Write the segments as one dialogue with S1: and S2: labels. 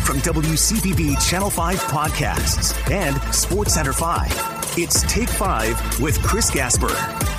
S1: from WCPB Channel 5 Podcasts and SportsCenter 5. It's Take 5 with Chris Gasper.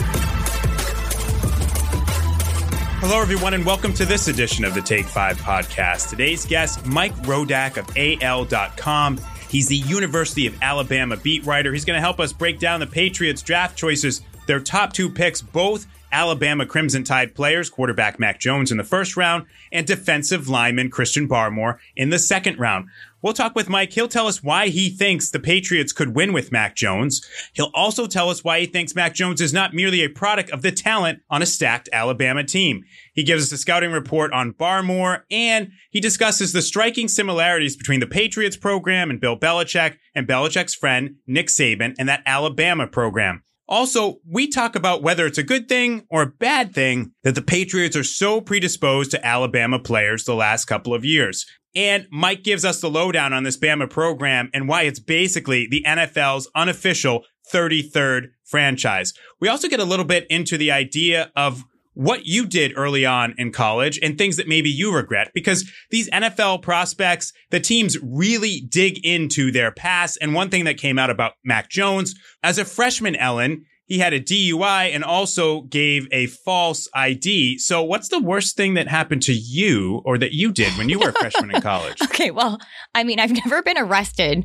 S2: Hello, everyone, and welcome to this edition of the Take 5 Podcast. Today's guest, Mike Rodak of AL.com. He's the University of Alabama beat writer. He's going to help us break down the Patriots draft choices, their top two picks, both Alabama Crimson Tide players, quarterback Mac Jones in the first round, and defensive lineman Christian Barmore in the second round. We'll talk with Mike. He'll tell us why he thinks the Patriots could win with Mac Jones. He'll also tell us why he thinks Mac Jones is not merely a product of the talent on a stacked Alabama team. He gives us a scouting report on Barmore, and he discusses the striking similarities between the Patriots program and Bill Belichick and Belichick's friend Nick Saban and that Alabama program. Also, we talk about whether it's a good thing or a bad thing that the Patriots are so predisposed to Alabama players the last couple of years. And Mike gives us the lowdown on this Bama program and why it's basically the NFL's unofficial 33rd franchise. We also get a little bit into the idea of what you did early on in college and things that maybe you regret, because these NFL prospects, the teams really dig into their past. And one thing that came out about Mac Jones, as a freshman, Ellen, he had a DUI and also gave a false ID. So what's the worst thing that happened to you or that you did when you were a freshman in college?
S3: Okay, well, I mean, I've never been arrested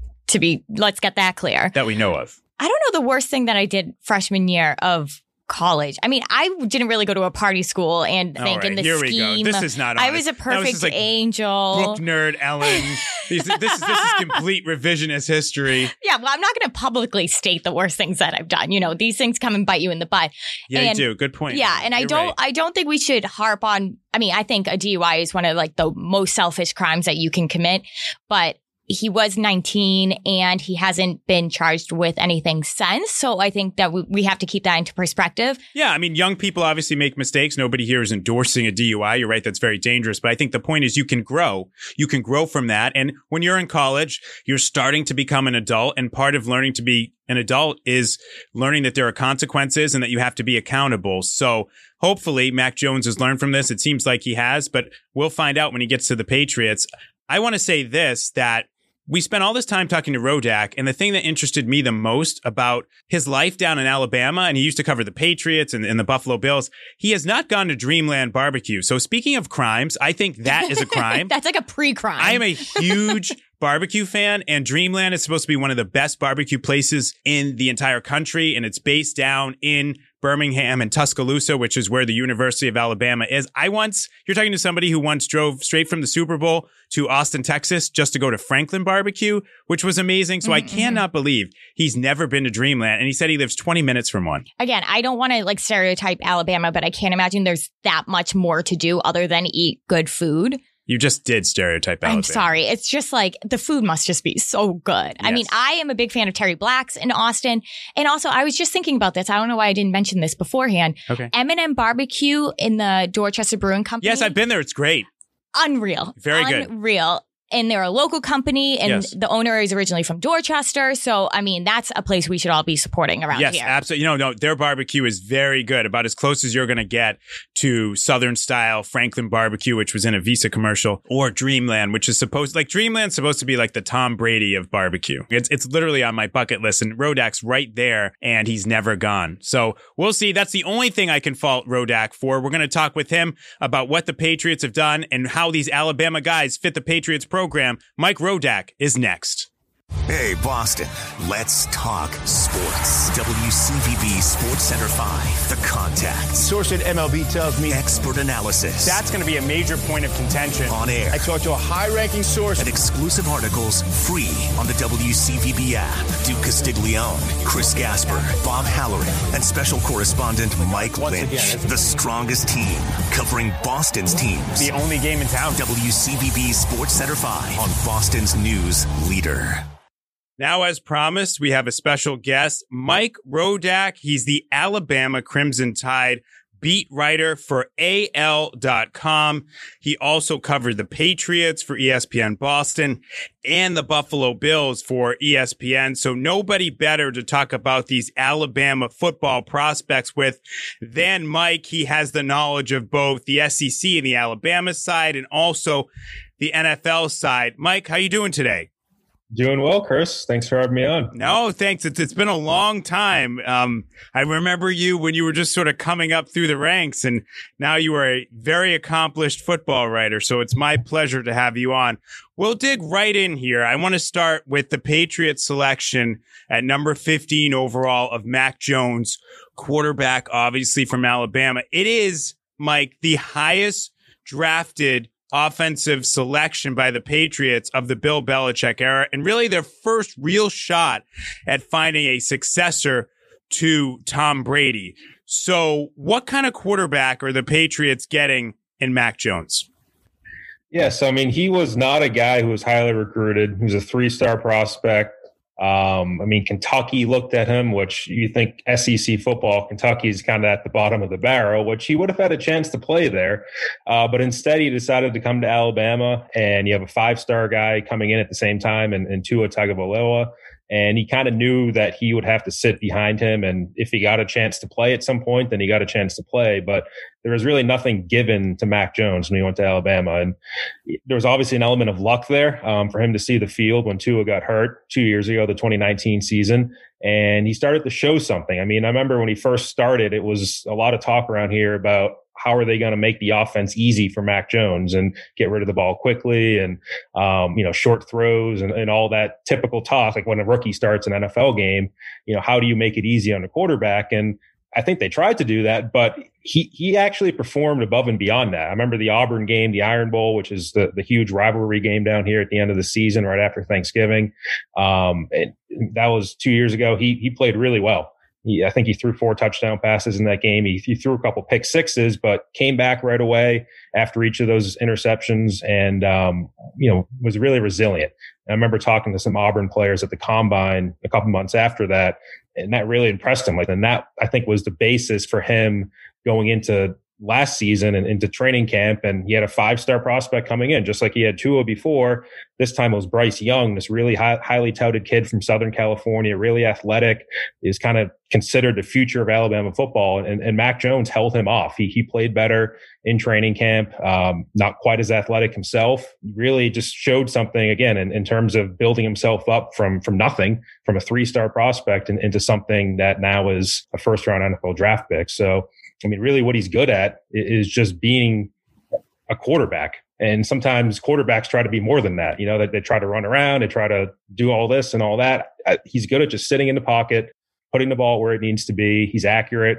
S3: let's get that clear.
S2: That we know of.
S3: I don't know the worst thing that I did freshman year of college. I mean, I didn't really go to a party school and think in the
S2: here
S3: scheme.
S2: We go. This is not honest.
S3: I was a perfect angel.
S2: Book nerd, Ellen. This is complete revisionist history.
S3: Yeah, well, I'm not going to publicly state the worst things that I've done. You know, these things come and bite you in the butt.
S2: Yeah, you do. Good point.
S3: Yeah, and I don't think we should harp on. I mean, I think a DUI is one of like the most selfish crimes that you can commit, but he was 19 and he hasn't been charged with anything since. So I think that we have to keep that into perspective.
S2: Yeah. I mean, young people obviously make mistakes. Nobody here is endorsing a DUI. You're right. That's very dangerous. But I think the point is you can grow. You can grow from that. And when you're in college, you're starting to become an adult. And part of learning to be an adult is learning that there are consequences and that you have to be accountable. So hopefully Mac Jones has learned from this. It seems like he has, but we'll find out when he gets to the Patriots. I want to say this, that we spent all this time talking to Rodak, and the thing that interested me the most about his life down in Alabama, and he used to cover the Patriots and the Buffalo Bills, he has not gone to Dreamland Barbecue. So speaking of crimes, I think that is a crime.
S3: That's like a pre-crime.
S2: I am a huge barbecue fan, and Dreamland is supposed to be one of the best barbecue places in the entire country, and it's based down in Birmingham and Tuscaloosa, which is where the University of Alabama is. You're talking to somebody who once drove straight from the Super Bowl to Austin, Texas, just to go to Franklin Barbecue, which was amazing. So I cannot believe he's never been to Dreamland. And he said he lives 20 minutes from one.
S3: Again, I don't want to like stereotype Alabama, but I can't imagine there's that much more to do other than eat good food.
S2: You just did stereotype Alabama.
S3: I'm sorry. It's just like the food must just be so good. Yes. I mean, I am a big fan of Terry Black's in Austin. And also, I was just thinking about this. I don't know why I didn't mention this beforehand.
S2: Okay.
S3: M&M Barbecue in the Dorchester Brewing Company.
S2: Yes, I've been there. It's great.
S3: Unreal.
S2: Very good.
S3: Unreal. And they're a local company, and the owner is originally from Dorchester. So, I mean, that's a place we should all be supporting around here.
S2: Yes, absolutely. No, their barbecue is very good. About as close as you're going to get to Southern style Franklin Barbecue, which was in a Visa commercial, or Dreamland, which is Dreamland's supposed to be like the Tom Brady of barbecue. It's literally on my bucket list, and Rodak's right there, and he's never gone. So we'll see. That's the only thing I can fault Rodak for. We're going to talk with him about what the Patriots have done and how these Alabama guys fit the Patriots program. Mike Rodak is next.
S1: Hey, Boston, let's talk sports. WCPB SportsCenter 5, The Contact.
S4: Source at MLB tells me
S1: expert analysis.
S4: That's going to be a major point of contention.
S1: On air.
S4: I talked to a high-ranking source.
S1: And exclusive articles free on the WCPB app. Duke Castiglione, Chris Gasper, Bob Halloran, and special correspondent Mike Lynch. The strongest team covering Boston's teams.
S4: The only game in town.
S1: WCPB SportsCenter 5 on Boston's news leader.
S2: Now, as promised, we have a special guest, Mike Rodak. He's the Alabama Crimson Tide beat writer for AL.com. He also covered the Patriots for ESPN Boston and the Buffalo Bills for ESPN. So nobody better to talk about these Alabama football prospects with than Mike. He has the knowledge of both the SEC and the Alabama side and also the NFL side. Mike, how you doing today?
S5: Doing well, Chris. Thanks for having me on.
S2: No, thanks. It's been a long time. I remember you when you were just sort of coming up through the ranks, and now you are a very accomplished football writer. So it's my pleasure to have you on. We'll dig right in here. I want to start with the Patriots selection at number 15 overall of Mac Jones, quarterback, obviously from Alabama. It is, Mike, the highest drafted offensive selection by the Patriots of the Bill Belichick era, and really their first real shot at finding a successor to Tom Brady. So what kind of quarterback are the Patriots getting in Mac Jones?
S5: Yes, I mean, he was not a guy who was highly recruited. He was a 3-star prospect. Kentucky looked at him, which you think SEC football, Kentucky's kind of at the bottom of the barrel, which he would have had a chance to play there. But instead he decided to come to Alabama, and you have a 5-star guy coming in at the same time and Tua Tagovailoa. And he kind of knew that he would have to sit behind him. And if he got a chance to play at some point, then he got a chance to play. But there was really nothing given to Mac Jones when he went to Alabama. And there was obviously an element of luck there for him to see the field when Tua got hurt 2 years ago, the 2019 season. And he started to show something. I mean, I remember when he first started, it was a lot of talk around here about how are they going to make the offense easy for Mac Jones and get rid of the ball quickly and, short throws and all that typical talk. Like when a rookie starts an NFL game, how do you make it easy on a quarterback? And I think they tried to do that, but he actually performed above and beyond that. I remember the Auburn game, the Iron Bowl, which is the huge rivalry game down here at the end of the season, right after Thanksgiving. And that was 2 years ago. He played really well. I think he threw 4 touchdown passes in that game. He threw a couple pick sixes, but came back right away after each of those interceptions and, was really resilient. And I remember talking to some Auburn players at the Combine a couple months after that, and that really impressed him. And that, I think, was the basis for him going into last season and into training camp. And he had a 5-star prospect coming in, just like he had Tua before. This time it was Bryce Young, this really highly touted kid from Southern California, really athletic, is kind of considered the future of Alabama football. And Mac Jones held him off. He played better in training camp, not quite as athletic himself, really just showed something again in terms of building himself up from nothing, from a 3-star prospect into something that now is a first-round NFL draft pick. So, I mean, really what he's good at is just being a quarterback. And sometimes quarterbacks try to be more than that. That they try to run around, they try to do all this and all that. He's good at just sitting in the pocket, putting the ball where it needs to be. He's accurate.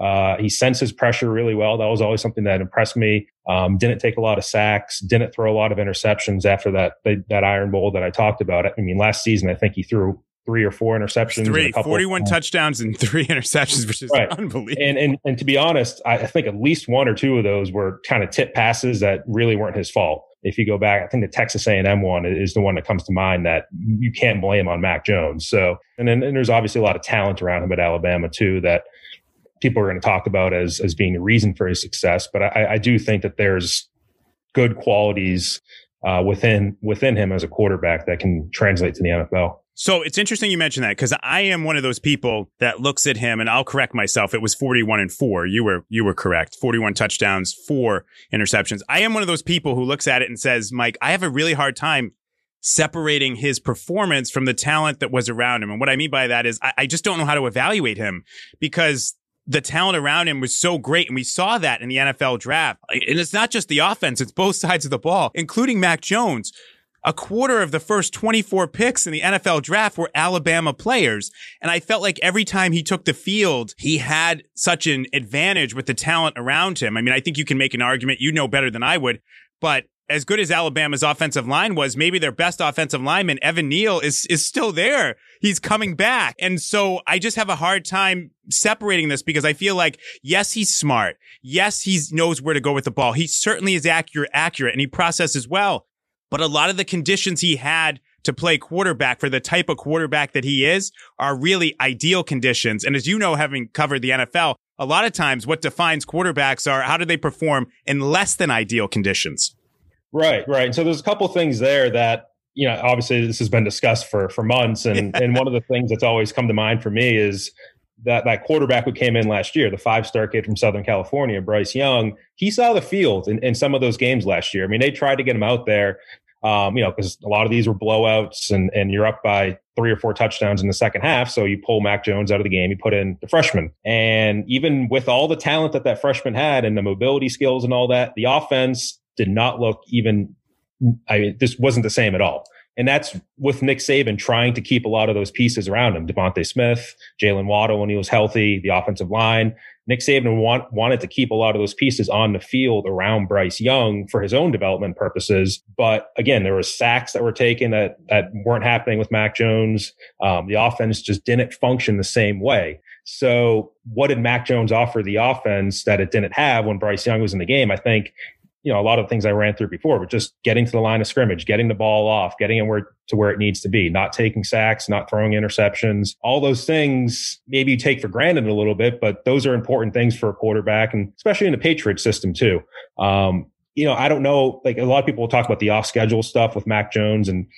S5: He senses pressure really well. That was always something that impressed me. Didn't take a lot of sacks, didn't throw a lot of interceptions after that Iron Bowl that I talked about. I mean, last season, I think he threw 3 or 4 interceptions.
S2: 41 touchdowns and 3 interceptions, which is unbelievable.
S5: And to be honest, I think at least 1 or 2 of those were kind of tip passes that really weren't his fault. If you go back, I think the Texas A&M one is the one that comes to mind that you can't blame on Mac Jones. So, and there's obviously a lot of talent around him at Alabama too that people are going to talk about as being the reason for his success. But I do think that there's good qualities within him as a quarterback that can translate to the NFL.
S2: So it's interesting you mentioned that, because I am one of those people that looks at him, and I'll correct myself. It was 41-4. You were correct. 41 touchdowns, 4 interceptions. I am one of those people who looks at it and says, Mike, I have a really hard time separating his performance from the talent that was around him. And what I mean by that is I just don't know how to evaluate him, because the talent around him was so great. And we saw that in the NFL draft. And it's not just the offense, it's both sides of the ball, including Mac Jones. A quarter of the first 24 picks in the NFL draft were Alabama players. And I felt like every time he took the field, he had such an advantage with the talent around him. I mean, I think you can make an argument, you know better than I would, but as good as Alabama's offensive line was, maybe their best offensive lineman, Evan Neal, is still there. He's coming back. And so I just have a hard time separating this, because I feel like, yes, he's smart. Yes, he knows where to go with the ball. He certainly is accurate, and he processes well. But a lot of the conditions he had to play quarterback for the type of quarterback that he is are really ideal conditions. And as you know, having covered the NFL, a lot of times what defines quarterbacks are how do they perform in less than ideal conditions.
S5: Right. And so there's a couple things there that, obviously this has been discussed for months. And one of the things that's always come to mind for me is that quarterback who came in last year, the 5-star kid from Southern California, Bryce Young, he saw the field in some of those games last year. I mean, they tried to get him out there, because a lot of these were blowouts and you're up by 3 or 4 touchdowns in the second half. So you pull Mac Jones out of the game, you put in the freshman. And even with all the talent that freshman had and the mobility skills and all that, the offense did not look this wasn't the same at all. And that's with Nick Saban trying to keep a lot of those pieces around him. Devontae Smith, Jalen Waddle when he was healthy, the offensive line. Nick Saban wanted to keep a lot of those pieces on the field around Bryce Young for his own development purposes. But again, there were sacks that were taken that weren't happening with Mac Jones. The offense just didn't function the same way. So what did Mac Jones offer the offense that it didn't have when Bryce Young was in the game? I think a lot of the things I ran through before, but just getting to the line of scrimmage, getting the ball off, getting it to where it needs to be, not taking sacks, not throwing interceptions, all those things maybe you take for granted a little bit, but those are important things for a quarterback, and especially in the Patriots system too. I don't know, like a lot of people will talk about the off schedule stuff with Mac Jones, and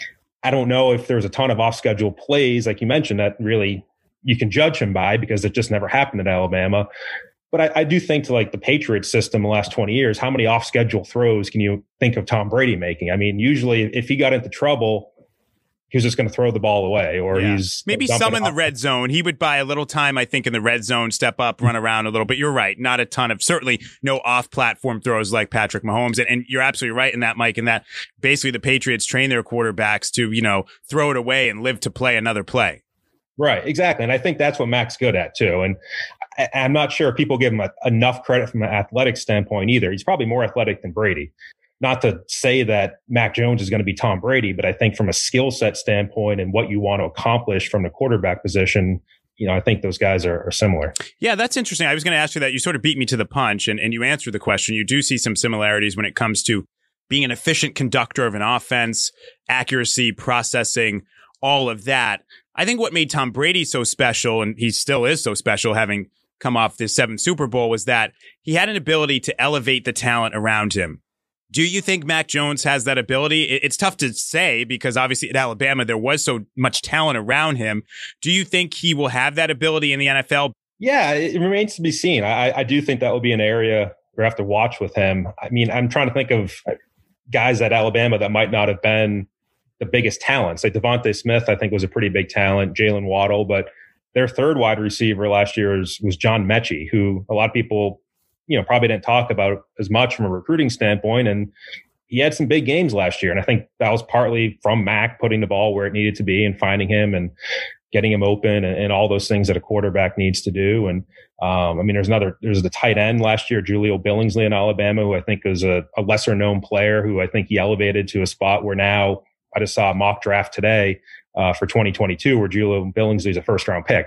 S5: I don't know if there's a ton of off schedule plays, like you mentioned, that really you can judge him by because it just never happened at Alabama. But I do think to like the Patriots system the last 20 years, how many off-schedule throws can you think of Tom Brady making? I mean, usually if he got into trouble, he was just going to throw the ball away, or he's
S2: maybe some in the red zone. He would buy a little time, I think, in the red zone, step up, run around a little bit. You're right. Not a ton of, certainly no off-platform throws like Patrick Mahomes. And you're absolutely right in that, Mike, in that basically the Patriots train their quarterbacks to, throw it away and live to play another play.
S5: Right, exactly. And I think that's what Mac's good at too. And I'm not sure people give him enough credit from an athletic standpoint either. He's probably more athletic than Brady. Not to say that Mac Jones is going to be Tom Brady, but I think from a skill set standpoint and what you want to accomplish from the quarterback position, I think those guys are similar.
S2: Yeah, that's interesting. I was going to ask you that. You sort of beat me to the punch and you answered the question. You do see some similarities when it comes to being an efficient conductor of an offense, accuracy, processing, all of that. I think what made Tom Brady so special, and he still is so special having come off this 7th Super Bowl, was that he had an ability to elevate the talent around him. Do you think Mac Jones has that ability? It's tough to say because obviously at Alabama, there was so much talent around him. Do you think he will have that ability in the NFL?
S5: Yeah, it remains to be seen. I do think that will be an area we have to watch with him. I mean, I'm trying to think of guys at Alabama that might not have been the biggest talents. Like Devontae Smith, I think, was a pretty big talent. Jalen Waddle, but their third wide receiver last year was John Mechie, who a lot of people, probably didn't talk about as much from a recruiting standpoint. And he had some big games last year. And I think that was partly from Mac putting the ball where it needed to be and finding him and getting him open and all those things that a quarterback needs to do. And there's the tight end last year, Julio Billingsley in Alabama, who I think is a lesser known player who I think he elevated to a spot where now I just saw a mock draft today for 2022 where Julio Billingsley is a first-round pick.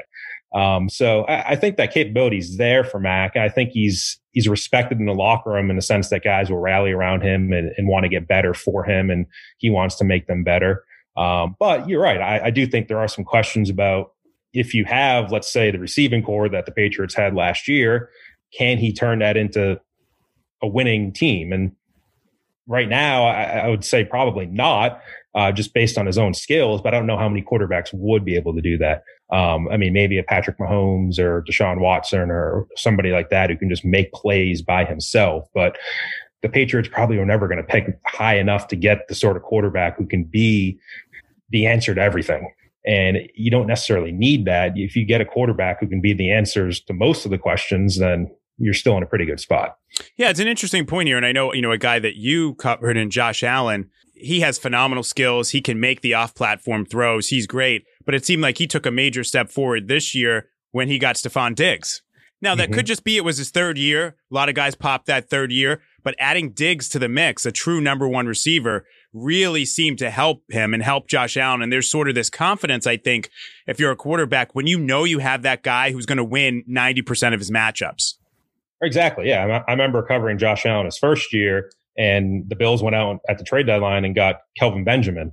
S5: So I think that capability is there for Mac. I think he's respected in the locker room in the sense that guys will rally around him and want to get better for him, and he wants to make them better. But you're right. I do think there are some questions about if you have, let's say, the receiving core that the Patriots had last year, can he turn that into a winning team? And right now, I would say probably not. Just based on his own skills, but I don't know how many quarterbacks would be able to do that. Maybe a Patrick Mahomes or Deshaun Watson or somebody like that who can just make plays by himself. But the Patriots probably are never going to pick high enough to get the sort of quarterback who can be the answer to everything. And you don't necessarily need that. If you get a quarterback who can be the answers to most of the questions, then you're still in a pretty good spot. Yeah,
S2: it's an interesting point here. And I know, a guy that you covered in Josh Allen, he has phenomenal skills. He can make the off-platform throws. He's great. But it seemed like he took a major step forward this year when he got Stephon Diggs. Now, that could just be it was his third year. A lot of guys popped that third year. But adding Diggs to the mix, a true number one receiver, really seemed to help him and help Josh Allen. And there's sort of this confidence, I think, if you're a quarterback, when you have that guy who's going to win 90% of his matchups.
S5: Exactly. Yeah. I remember covering Josh Allen his first year, and the Bills went out at the trade deadline and got Kelvin Benjamin.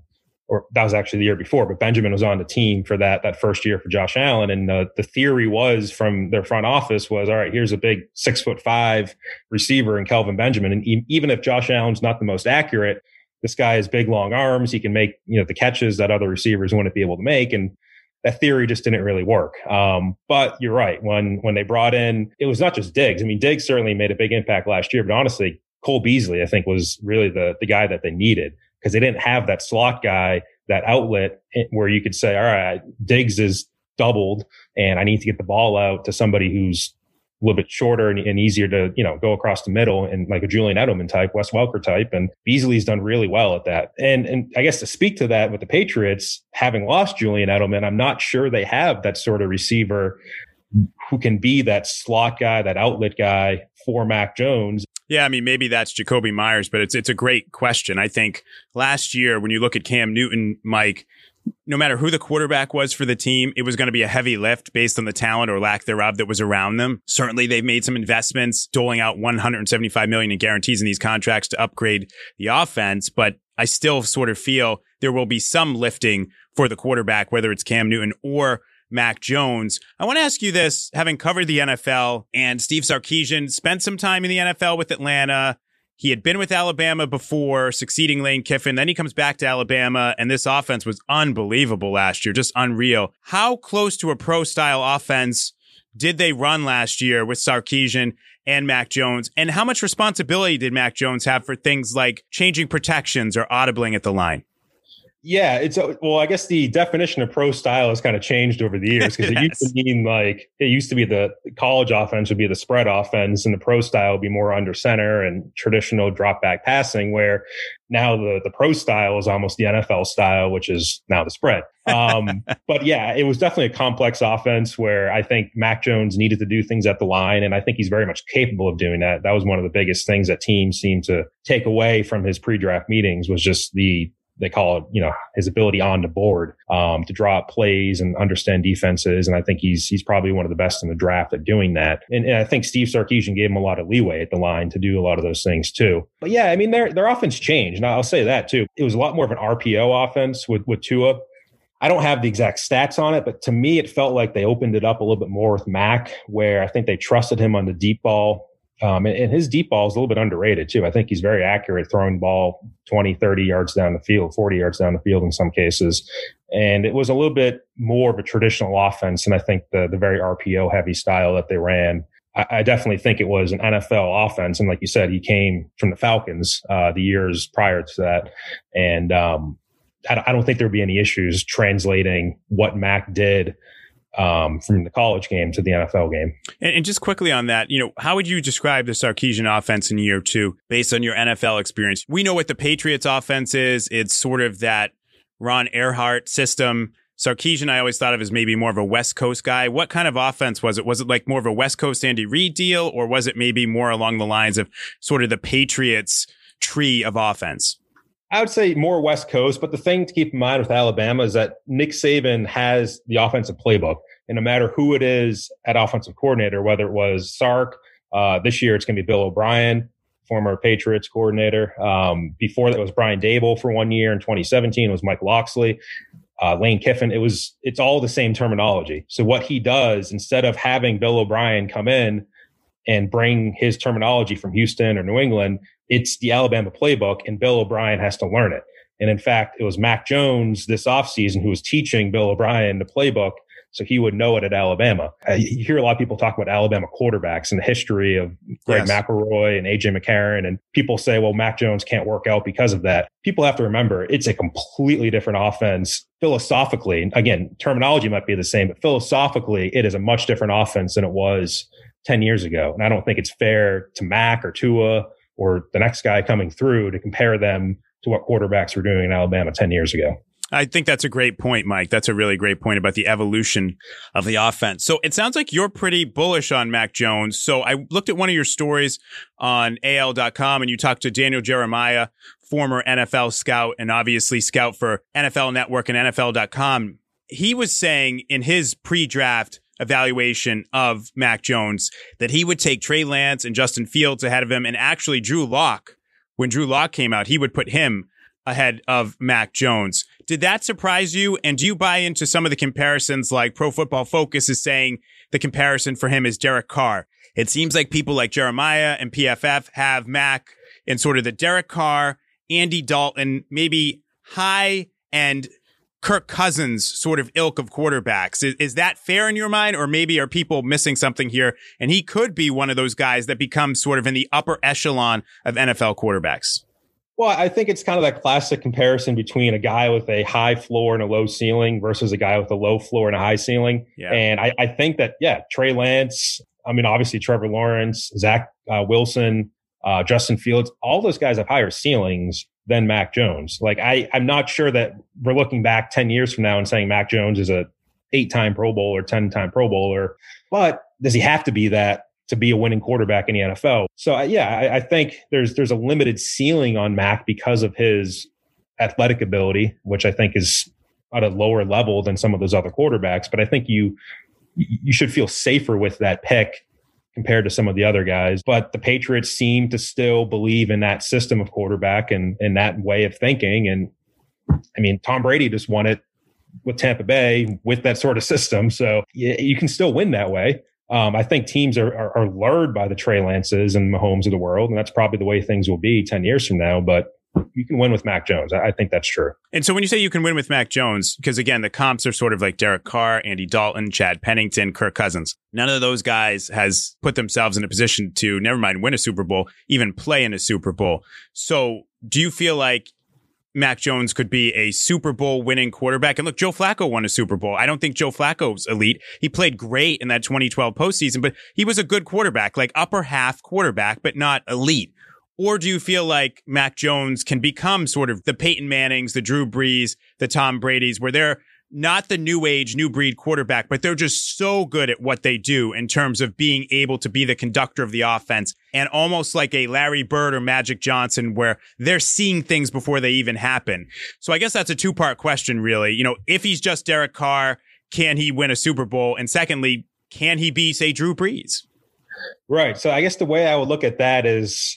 S5: or that was actually the year before, but Benjamin was on the team for that first year for Josh Allen. And the theory was from their front office was, all right, here's a big 6'5" receiver in Kelvin Benjamin. And even if Josh Allen's not the most accurate, this guy has big, long arms. He can make, the catches that other receivers wouldn't be able to make. And that theory just didn't really work. But you're right. When they brought in, it was not just Diggs. I mean, Diggs certainly made a big impact last year, but honestly, Cole Beasley, I think, was really the guy that they needed, because they didn't have that slot guy, that outlet where you could say, all right, Diggs is doubled and I need to get the ball out to somebody who's a little bit shorter and easier to, go across the middle, and like a Julian Edelman type, Wes Welker type. And Beasley's done really well at that. And I guess to speak to that with the Patriots, having lost Julian Edelman, I'm not sure they have that sort of receiver who can be that slot guy, that outlet guy for Mac Jones.
S2: Yeah, I mean, maybe that's Jacoby Myers, but it's a great question. I think last year, when you look at Cam Newton, Mike, no matter who the quarterback was for the team, it was going to be a heavy lift based on the talent or lack thereof that was around them. Certainly, they've made some investments, doling out $175 million in guarantees in these contracts to upgrade the offense. But I still sort of feel there will be some lifting for the quarterback, whether it's Cam Newton or Mac Jones. I want to ask you this, having covered the NFL, and Steve Sarkisian spent some time in the NFL with Atlanta. He had been with Alabama before, succeeding Lane Kiffin. Then he comes back to Alabama, and this offense was unbelievable last year, just unreal. How close to a pro-style offense did they run last year with Sarkisian and Mac Jones? And how much responsibility did Mac Jones have for things like changing protections or audibling at the line?
S5: Yeah, I guess the definition of pro style has kind of changed over the years, because it used to mean the college offense would be the spread offense, and the pro style would be more under center and traditional drop back passing, where now the pro style is almost the NFL style, which is now the spread. But yeah, it was definitely a complex offense where I think Mac Jones needed to do things at the line, and I think he's very much capable of doing that. That was one of the biggest things that teams seemed to take away from his pre-draft meetings, was just they call it, his ability on the board, to draw up plays and understand defenses. And I think he's probably one of the best in the draft at doing that. And I think Steve Sarkisian gave him a lot of leeway at the line to do a lot of those things too. But yeah, I mean, their offense changed. And I'll say that too. It was a lot more of an RPO offense with Tua. I don't have the exact stats on it, but to me, it felt like they opened it up a little bit more with Mac, where I think they trusted him on the deep ball. And his deep ball is a little bit underrated too. I think he's very accurate throwing the ball 20, 30 yards down the field, 40 yards down the field in some cases. And it was a little bit more of a traditional offense. And I think the very RPO heavy style that they ran, I definitely think it was an NFL offense. And like you said, he came from the Falcons, the years prior to that. And, I don't think there'd be any issues translating what Mac did from the college game to the NFL game.
S2: And just quickly on that, how would you describe the Sarkisian offense in year two based on your NFL experience? We know what the Patriots offense is. It's sort of that Ron Erhardt system. Sarkisian, I always thought of as maybe more of a West Coast guy. What kind of offense was it? Was it like more of a West Coast Andy Reid deal, or was it maybe more along the lines of sort of the Patriots tree of offense?
S5: I would say more West Coast, but the thing to keep in mind with Alabama is that Nick Saban has the offensive playbook. And no matter who it is at offensive coordinator, whether it was Sark, this year it's going to be Bill O'Brien, former Patriots coordinator. Before that was Brian Daboll for 1 year. In 2017, it was Mike Locksley, Lane Kiffin. It's all the same terminology. So what he does, instead of having Bill O'Brien come in and bring his terminology from Houston or New England, it's the Alabama playbook, and Bill O'Brien has to learn it. And in fact, it was Mac Jones this offseason who was teaching Bill O'Brien the playbook, so he would know it at Alabama. You hear a lot of people talk about Alabama quarterbacks and the history of Greg McElroy and A.J. McCarron, and people say, well, Mac Jones can't work out because of that. People have to remember, it's a completely different offense philosophically. Again, terminology might be the same, but philosophically, it is a much different offense than it was 10 years ago. And I don't think it's fair to Mac or Tua or the next guy coming through to compare them to what quarterbacks were doing in Alabama 10 years ago.
S2: I think that's a great point, Mike. That's a really great point about the evolution of the offense. So it sounds like you're pretty bullish on Mac Jones. So I looked at one of your stories on AL.com, and you talked to Daniel Jeremiah, former NFL scout and obviously scout for NFL Network and NFL.com. He was saying in his pre-draft evaluation of Mac Jones that he would take Trey Lance and Justin Fields ahead of him, and actually Drew Lock, when Drew Lock came out, he would put him ahead of Mac Jones. Did that surprise you? And do you buy into some of the comparisons, like Pro Football Focus is saying the comparison for him is Derek Carr? It seems like people like Jeremiah and PFF have Mac in sort of the Derek Carr, Andy Dalton, maybe high and Kirk Cousins sort of ilk of quarterbacks. Is that fair in your mind? Or maybe are people missing something here? And he could be one of those guys that becomes sort of in the upper echelon of NFL quarterbacks.
S5: Well, I think it's kind of that classic comparison between a guy with a high floor and a low ceiling versus a guy with a low floor and a high ceiling. Yeah. And I think that, Trey Lance, I mean, obviously Trevor Lawrence, Zach Wilson, Justin Fields, all those guys have higher ceilings than Mac Jones. Like, I'm not sure that we're looking back 10 years from now and saying Mac Jones is a 8-time Pro Bowl or 10-time Pro Bowler, but does he have to be that to be a winning quarterback in the NFL? So I think there's a limited ceiling on Mac because of his athletic ability, which I think is at a lower level than some of those other quarterbacks. But I think you should feel safer with that pick compared to some of the other guys. But the Patriots seem to still believe in that system of quarterback and that way of thinking. And I mean, Tom Brady just won it with Tampa Bay with that sort of system. So you can still win that way. I think teams are lured by the Trey Lances and Mahomes of the world, and that's probably the way things will be 10 years from now. But you can win with Mac Jones. I think that's true.
S2: And so when you say you can win with Mac Jones, because again, the comps are sort of like Derek Carr, Andy Dalton, Chad Pennington, Kirk Cousins. None of those guys has put themselves in a position to, never mind win a Super Bowl, even play in a Super Bowl. So do you feel like Mac Jones could be a Super Bowl winning quarterback? And look, Joe Flacco won a Super Bowl. I don't think Joe Flacco's elite. He played great in that 2012 postseason, but he was a good quarterback, like upper half quarterback, but not elite. Or do you feel like Mac Jones can become sort of the Peyton Mannings, the Drew Brees, the Tom Bradys, where they're not the new age, new breed quarterback, but they're just so good at what they do in terms of being able to be the conductor of the offense, and almost like a Larry Bird or Magic Johnson, where they're seeing things before they even happen. So I guess that's a two-part question, really. You know, if he's just Derek Carr, can he win a Super Bowl? And secondly, can he be, say, Drew Brees?
S5: Right. So I guess the way I would look at that is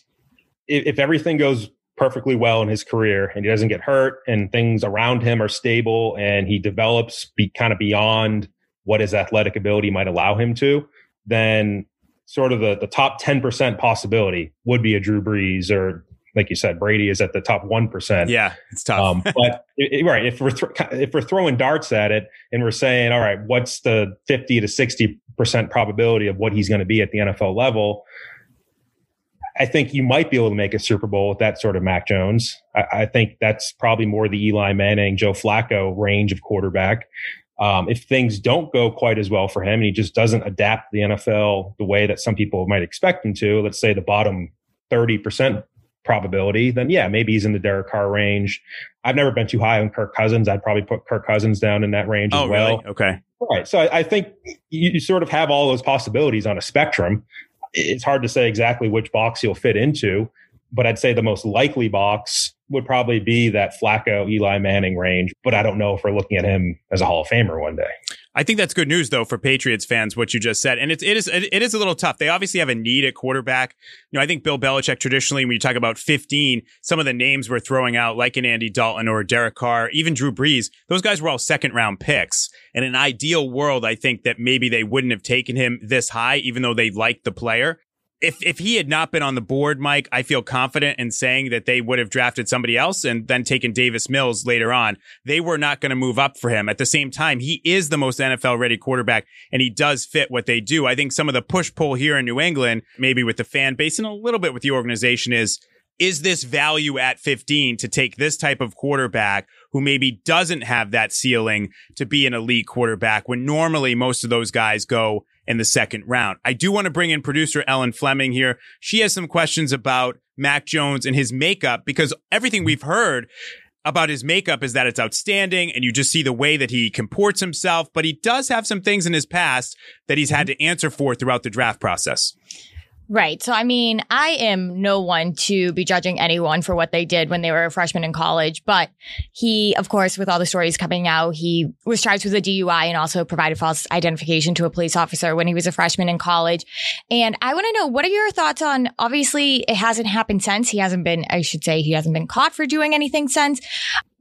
S5: if everything goes perfectly well in his career and he doesn't get hurt and things around him are stable and he develops kind of beyond what his athletic ability might allow him to, then sort of the top 10% possibility would be a Drew Brees, or like you said, Brady is at the top 1%.
S2: Yeah, it's tough.
S5: But right, if we're throwing darts at it and we're saying, all right, what's the 50 to 60% probability of what he's going to be at the NFL level? I think you might be able to make a Super Bowl with that sort of Mac Jones. I think that's probably more the Eli Manning, Joe Flacco range of quarterback. If things don't go quite as well for him and he just doesn't adapt the NFL the way that some people might expect him to, let's say the bottom 30% probability, then maybe he's in the Derek Carr range. I've never been too high on Kirk Cousins. I'd probably put Kirk Cousins down in that range as well.
S2: Really? Okay.
S5: Right. So I think you sort of have all those possibilities on a spectrum. It's hard to say exactly which box he'll fit into, but I'd say the most likely box would probably be that Flacco, Eli Manning range. But I don't know if we're looking at him as a Hall of Famer one day.
S2: I think that's good news, though, for Patriots fans, what you just said. And it is a little tough. They obviously have a need at quarterback. You know, I think Bill Belichick traditionally, when you talk about 15, some of the names we're throwing out, like an Andy Dalton or Derek Carr, even Drew Brees, those guys were all second-round picks. In an ideal world, I think that maybe they wouldn't have taken him this high, even though they liked the player. If he had not been on the board, Mike, I feel confident in saying that they would have drafted somebody else and then taken Davis Mills later on. They were not going to move up for him. At the same time, he is the most NFL-ready quarterback, and he does fit what they do. I think some of the push-pull here in New England, maybe with the fan base and a little bit with the organization, is this value at 15 to take this type of quarterback who maybe doesn't have that ceiling to be an elite quarterback when normally most of those guys go in the second round? I do want to bring in producer Ellen Fleming here. She has some questions about Mac Jones and his makeup, because everything we've heard about his makeup is that it's outstanding and you just see the way that he comports himself, but he does have some things in his past that he's had to answer for throughout the draft process.
S3: Right. So, I mean, I am no one to be judging anyone for what they did when they were a freshman in college. But he, of course, with all the stories coming out, he was charged with a DUI and also provided false identification to a police officer when he was a freshman in college. And I want to know, what are your thoughts on, obviously, it hasn't happened since. He hasn't been caught for doing anything since.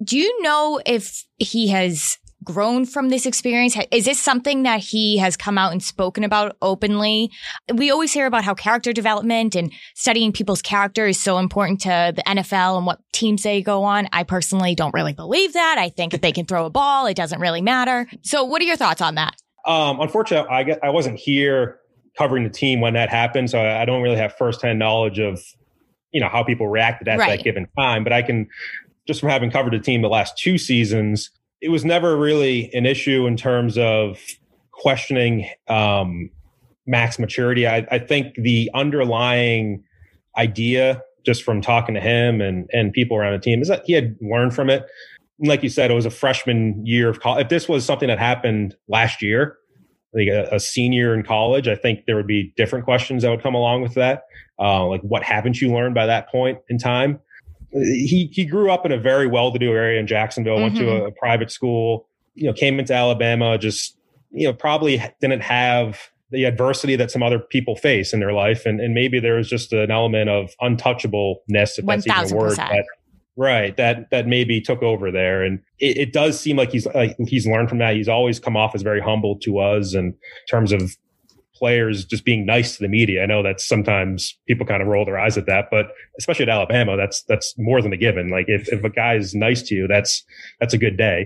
S3: Do you know if he has grown from this experience? Is this something that he has come out and spoken about openly? We always hear about how character development and studying people's character is so important to the NFL and what teams they go on. I personally don't really believe that. I think if they can throw a ball, it doesn't really matter. So what are your thoughts on that?
S5: Unfortunately, I wasn't here covering the team when that happened, so I don't really have firsthand knowledge of, how people reacted at that given time. But I can, just from having covered the team the last 2 seasons, it was never really an issue in terms of questioning Mac's maturity. I think the underlying idea, just from talking to him and people around the team, is that he had learned from it. Like you said, it was a freshman year of college. If this was something that happened last year, like a senior in college, I think there would be different questions that would come along with that. Like, what haven't you learned by that point in time? He grew up in a very well-to-do area in Jacksonville, went to a private school, came into Alabama, just, probably didn't have the adversity that some other people face in their life. And maybe there was just an element of untouchableness, if that's even a word, that maybe took over there. And it does seem like he's learned from that. He's always come off as very humble to us, and in terms of players just being nice to the media. I know that sometimes people kind of roll their eyes at that, but especially at Alabama, that's more than a given. Like if a guy is nice to you, that's a good day.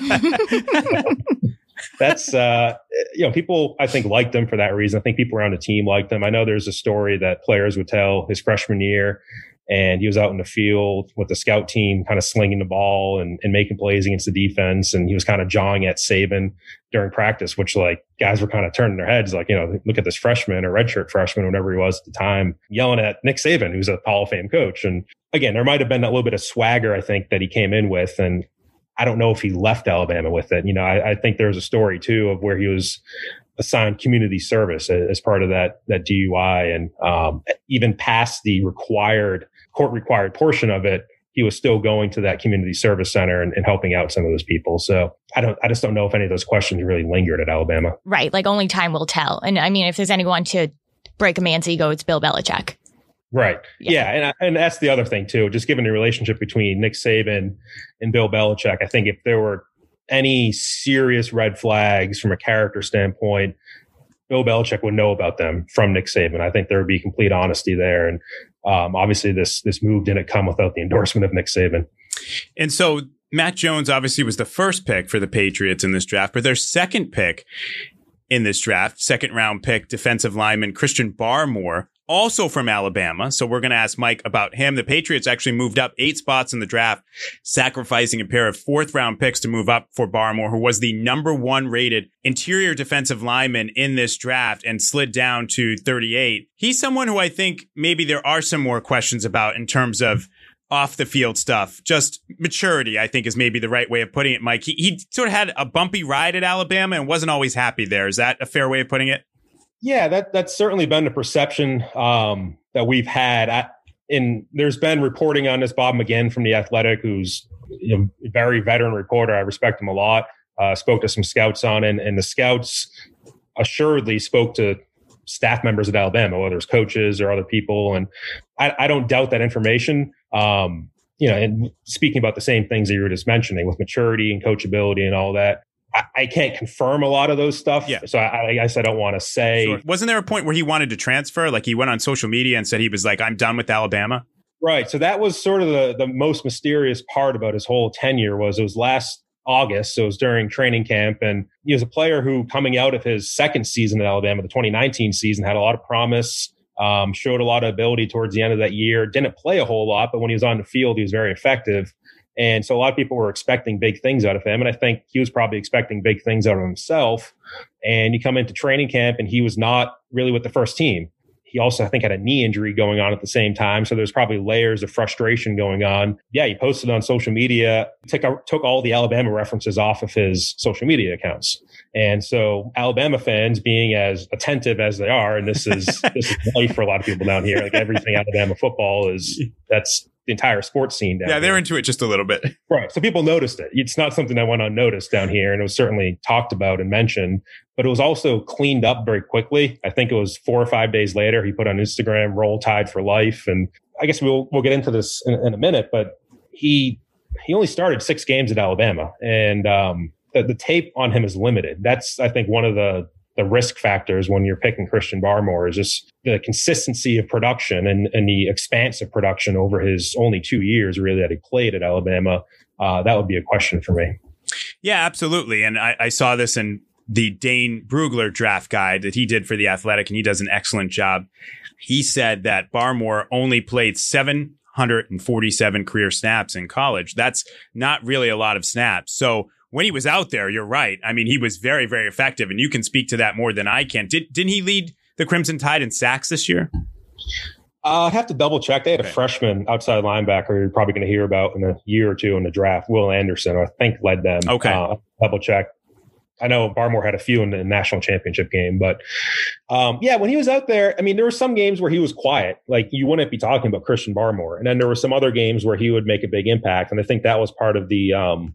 S5: That's people I think liked him for that reason. I think people around the team liked him. I know there's a story that players would tell his freshman year, and he was out in the field with the scout team, kind of slinging the ball and making plays against the defense. And he was kind of jawing at Saban during practice, which like guys were kind of turning their heads, like, look at this freshman or redshirt freshman, whatever he was at the time, yelling at Nick Saban, who's a Hall of Fame coach. And again, there might have been that little bit of swagger, I think, that he came in with. And I don't know if he left Alabama with it. I think there's a story too of where he was assigned community service as part of that DUI, and even past the court required portion of it, he was still going to that community service center and helping out some of those people. So I just don't know if any of those questions really lingered at Alabama. Right.
S3: Like only time will tell. And I mean, if there's anyone to break a man's ego, it's Bill Belichick.
S5: Right. Yeah. And that's the other thing too, just given the relationship between Nick Saban and Bill Belichick, I think if there were any serious red flags from a character standpoint, Bill Belichick would know about them from Nick Saban. I think there would be complete honesty there. And obviously this move didn't come without the endorsement of Nick Saban.
S2: And so Matt Jones obviously was the first pick for the Patriots in this draft, but their second pick in this draft, second round pick, defensive lineman Christian Barmore, also from Alabama. So we're going to ask Mike about him. The Patriots actually moved up 8 spots in the draft, sacrificing a pair of 4th round picks to move up for Barmore, who was the number 1 rated interior defensive lineman in this draft and slid down to 38. He's someone who I think maybe there are some more questions about in terms of off the field stuff. Just maturity, I think, is maybe the right way of putting it, Mike. He sort of had a bumpy ride at Alabama and wasn't always happy there. Is that a fair way of putting it?
S5: Yeah, that's certainly been the perception that we've had. There's been reporting on this. Bob McGinn from The Athletic, who's a very veteran reporter. I respect him a lot. Spoke to some scouts on it, and the scouts assuredly spoke to staff members at Alabama, whether it's coaches or other people. And I don't doubt that information. And speaking about the same things that you were just mentioning with maturity and coachability and all that. I can't confirm a lot of those stuff. Yeah. So I guess I don't want to say.
S2: Sure. Wasn't there a point where he wanted to transfer? Like he went on social media and said he was like, I'm done with Alabama.
S5: Right. So that was sort of the most mysterious part about his whole tenure. It was last August. So it was during training camp. And he was a player who, coming out of his second season at Alabama, the 2019 season, had a lot of promise, showed a lot of ability towards the end of that year. Didn't play a whole lot, but when he was on the field, he was very effective. And so a lot of people were expecting big things out of him. And I think he was probably expecting big things out of himself. And you come into training camp and he was not really with the first team. He also, I think, had a knee injury going on at the same time. So there's probably layers of frustration going on. Yeah, he posted on social media, took all the Alabama references off of his social media accounts. And so Alabama fans, being as attentive as they are, and this is life for a lot of people down here, like everything Alabama football that's the entire sports scene down here.
S2: Yeah, they're into it just a little bit.
S5: Right. So people noticed it. It's not something that went unnoticed down here, and it was certainly talked about and mentioned, but it was also cleaned up very quickly. I think it was 4 or 5 days later, he put on Instagram, Roll Tide for Life. And I guess we'll get into this in a minute, but he he only started 6 games at Alabama, and the tape on him is limited. That's, I think, one of the risk factors when you're picking Christian Barmore is just the consistency of production and the expanse of production over his only 2 years really that he played at Alabama. That would be a question for me.
S2: Yeah, absolutely. And I saw this in the Dane Brugler draft guide that he did for The Athletic, and he does an excellent job. He said that Barmore only played 747 career snaps in college. That's not really a lot of snaps. So when he was out there, you're right. I mean, he was very, very effective, and you can speak to that more than I can. Didn't he lead the Crimson Tide in sacks this year?
S5: I have to double check. They had a freshman outside linebacker you're probably going to hear about in a year or two in the draft. Will Anderson, I think, led them.
S2: Okay.
S5: Double check. I know Barmore had a few in the national championship game, but when he was out there, I mean, there were some games where he was quiet. Like, you wouldn't be talking about Christian Barmore. And then there were some other games where he would make a big impact. And I think that was part of the,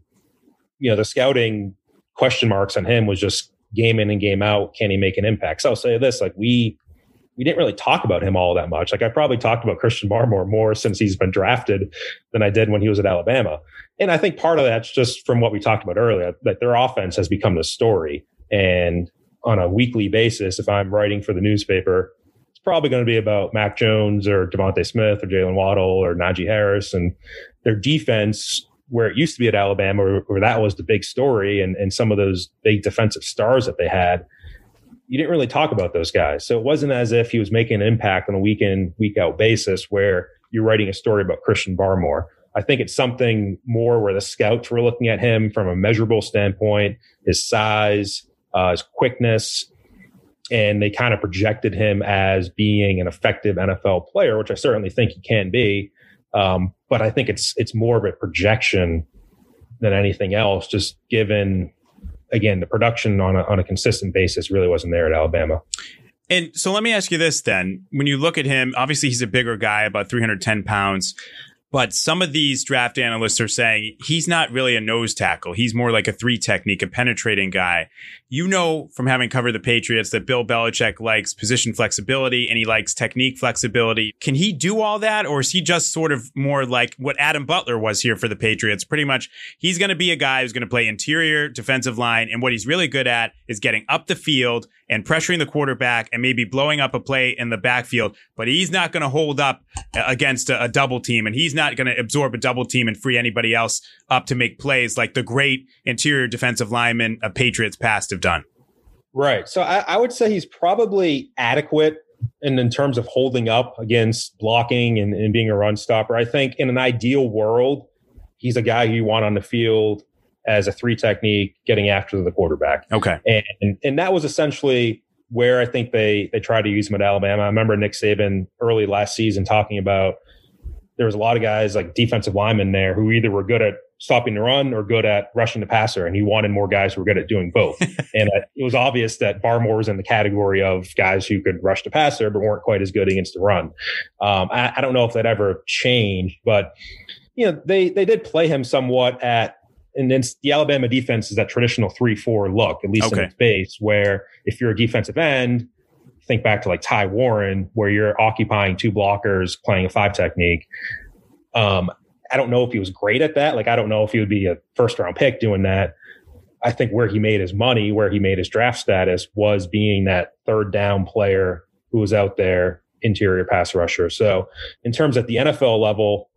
S5: the scouting question marks on him was just game in and game out. Can he make an impact? So I'll say this, like, we didn't really talk about him all that much. Like, I probably talked about Christian Barmore more since he's been drafted than I did when he was at Alabama. And I think part of that's just from what we talked about earlier, that their offense has become the story. And on a weekly basis, if I'm writing for the newspaper, it's probably going to be about Mac Jones or Devontae Smith or Jalen Waddle or Najee Harris. And their defense, where it used to be at Alabama, where that was the big story, and some of those big defensive stars that they had, you didn't really talk about those guys. So it wasn't as if he was making an impact on a week in, week out basis where you're writing a story about Christian Barmore. I think it's something more where the scouts were looking at him from a measurable standpoint, his size, his quickness, and they kind of projected him as being an effective NFL player, which I certainly think he can be. But I think it's more of a projection than anything else, just given, again, the production on a consistent basis really wasn't there at Alabama.
S2: And so let me ask you this then. When you look at him, obviously he's a bigger guy, about 310 pounds. But some of these draft analysts are saying he's not really a nose tackle. He's more like a 3 technique, a penetrating guy. You know, from having covered the Patriots, that Bill Belichick likes position flexibility and he likes technique flexibility. Can he do all that? Or is he just sort of more like what Adam Butler was here for the Patriots? Pretty much, he's going to be a guy who's going to play interior defensive line. And what he's really good at is getting up the field and pressuring the quarterback and maybe blowing up a play in the backfield. But he's not going to hold up against a double team, and he's not going to absorb a double team and free anybody else up to make plays like the great interior defensive linemen of Patriots past have done.
S5: Right. So I would say he's probably adequate in terms of holding up against blocking and being a run stopper. I think in an ideal world, he's a guy who you want on the field as a 3 technique, getting after the quarterback.
S2: Okay.
S5: And that was essentially where I think they tried to use him at Alabama. I remember Nick Saban early last season talking about there was a lot of guys like defensive linemen there who either were good at stopping the run or good at rushing the passer, and he wanted more guys who were good at doing both. And it was obvious that Barmore was in the category of guys who could rush the passer but weren't quite as good against the run. I don't know if that ever changed, but they did play him somewhat at. And then the Alabama defense is that traditional 3-4 look, at least in its base, where if you're a defensive end, think back to like Ty Warren, where you're occupying 2 blockers, playing a 5 technique. I don't know if he was great at that. Like, I don't know if he would be a first-round pick doing that. I think where he made his money, where he made his draft status, was being that third down player who was out there, interior pass rusher. So in terms at the NFL level,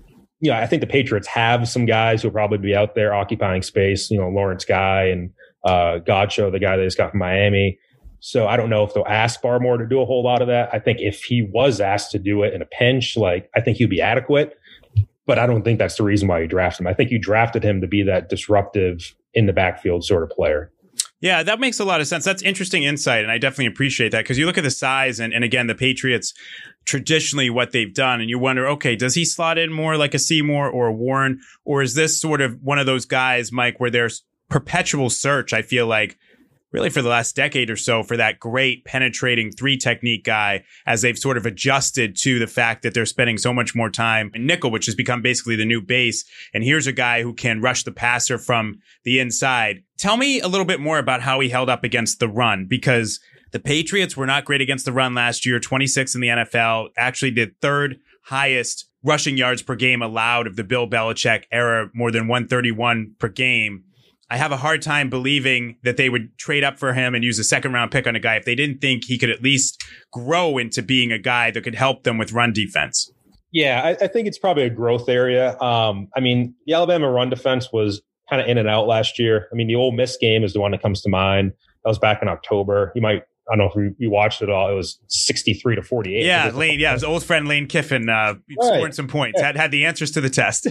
S5: I think the Patriots have some guys who will probably be out there occupying space, Lawrence Guy and Godchaux, the guy they just got from Miami. So I don't know if they'll ask Barmore to do a whole lot of that. I think if he was asked to do it in a pinch, I think he'd be adequate, but I don't think that's the reason why you drafted him. I think you drafted him to be that disruptive in the backfield sort of player.
S2: Yeah, that makes a lot of sense. That's interesting insight, and I definitely appreciate that because you look at the size, and again, the Patriots, traditionally what they've done, and you wonder, okay, does he slot in more like a Seymour or a Warren, or is this sort of one of those guys, Mike, where there's perpetual search, I feel like, really for the last decade or so, for that great penetrating 3 technique guy, as they've sort of adjusted to the fact that they're spending so much more time in nickel, which has become basically the new base. And here's a guy who can rush the passer from the inside. Tell me a little bit more about how he held up against the run, because the Patriots were not great against the run last year, 26th in the NFL, actually did 3rd highest rushing yards per game allowed of the Bill Belichick era, more than 131 per game. I have a hard time believing that they would trade up for him and use a second-round pick on a guy if they didn't think he could at least grow into being a guy that could help them with run defense.
S5: Yeah, I think it's probably a growth area. I mean, the Alabama run defense was kind of in and out last year. I mean, the Ole Miss game is the one that comes to mind. That was back in October. I don't know if you watched it all. It was 63-48.
S2: Yeah, Lane. Yeah, his old friend Lane Kiffin scoring some points.
S5: Yeah.
S2: Had the answers to the test.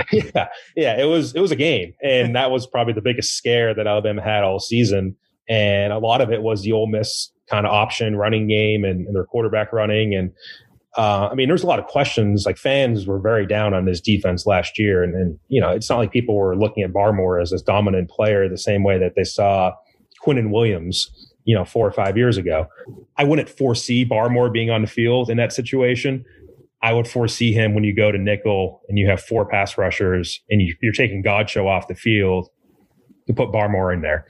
S5: yeah. It was a game, and that was probably the biggest scare that Alabama had all season. And a lot of it was the Ole Miss kind of option running game and their quarterback running. And I mean, there's a lot of questions. Like, fans were very down on this defense last year, and it's not like people were looking at Barmore as this dominant player the same way that they saw Quinnen Williams 4 or 5 years ago. I wouldn't foresee Barmore being on the field in that situation. I would foresee him when you go to nickel and you have 4 pass rushers and you're taking Godchaux off the field to put Barmore in there.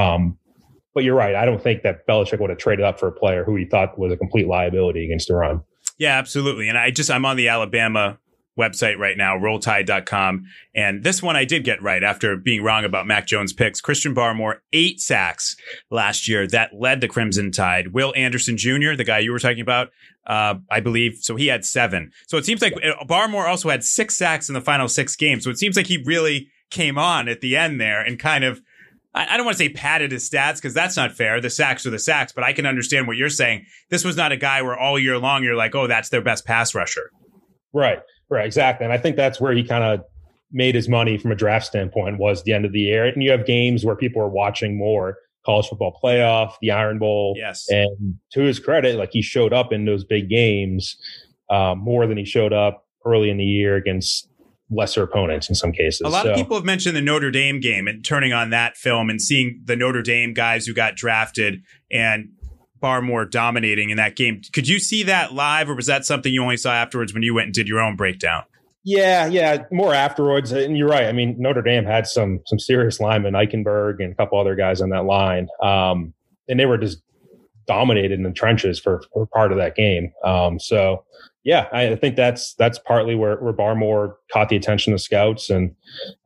S5: But you're right. I don't think that Belichick would have traded up for a player who he thought was a complete liability against the run.
S2: Yeah, absolutely. And I'm on the Alabama website right now, rolltide.com. And this one I did get right after being wrong about Mac Jones' picks. Christian Barmore, 8 sacks last year. That led the Crimson Tide. Will Anderson Jr., the guy you were talking about, I believe. So he had 7. So it seems like Barmore also had 6 sacks in the final 6 games. So it seems like he really came on at the end there and kind of, I don't want to say padded his stats because that's not fair. The sacks are the sacks, but I can understand what you're saying. This was not a guy where all year long you're like, oh, that's their best pass rusher.
S5: Right, exactly. And I think that's where he kind of made his money from a draft standpoint, was the end of the year. And you have games where people are watching more, college football playoff, the Iron Bowl.
S2: Yes.
S5: And to his credit, like, he showed up in those big games more than he showed up early in the year against lesser opponents in some cases.
S2: A lot of people have mentioned the Notre Dame game and turning on that film and seeing the Notre Dame guys who got drafted and Barmore dominating in that game. Could you see that live, or was that something you only saw afterwards when you went and did your own breakdown?
S5: Yeah, more afterwards. And you're right. I mean, Notre Dame had some serious linemen, Eichenberg and a couple other guys on that line. And they were just dominated in the trenches for part of that game. So yeah, I think that's partly where Barmore caught the attention of scouts. And,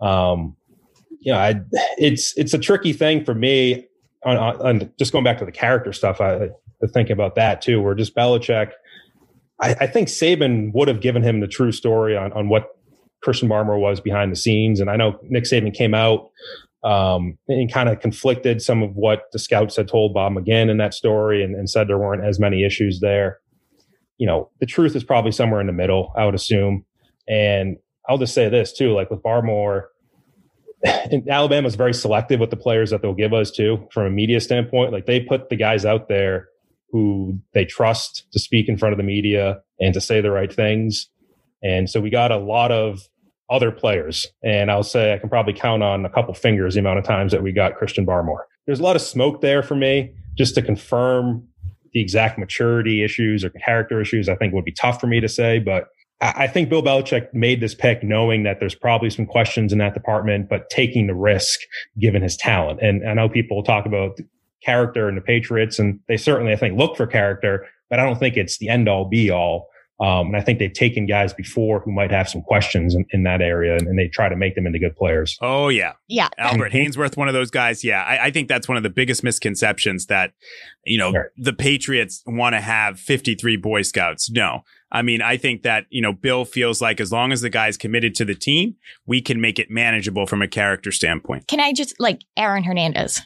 S5: it's a tricky thing for me on just going back to the character stuff. I think about that too, where just Belichick, I think Saban would have given him the true story on what Christian Barmore was behind the scenes. And I know Nick Saban came out and kind of conflicted some of what the scouts had told Bob McGinn in that story and said there weren't as many issues there. The truth is probably somewhere in the middle, I would assume. And I'll just say this too, like with Barmore, Alabama's very selective with the players that they'll give us too, from a media standpoint. Like, they put the guys out there who they trust to speak in front of the media and to say the right things. And so we got a lot of other players. And I'll say I can probably count on a couple fingers the amount of times that we got Christian Barmore. There's a lot of smoke there for me, just to confirm the exact maturity issues or character issues. I think would be tough for me to say, but I think Bill Belichick made this pick knowing that there's probably some questions in that department, but taking the risk given his talent. And I know people talk about character in the Patriots, and they certainly, I think, look for character, but I don't think it's the end all be all. And I think they've taken guys before who might have some questions in that area, and they try to make them into good players.
S2: Oh, yeah.
S3: Yeah.
S2: Albert Hainsworth, one of those guys. Yeah, I think that's one of the biggest misconceptions that, the Patriots want to have 53 Boy Scouts. No. I mean, I think that, Bill feels like as long as the guy's committed to the team, we can make it manageable from a character standpoint.
S3: Can I just, Aaron Hernandez?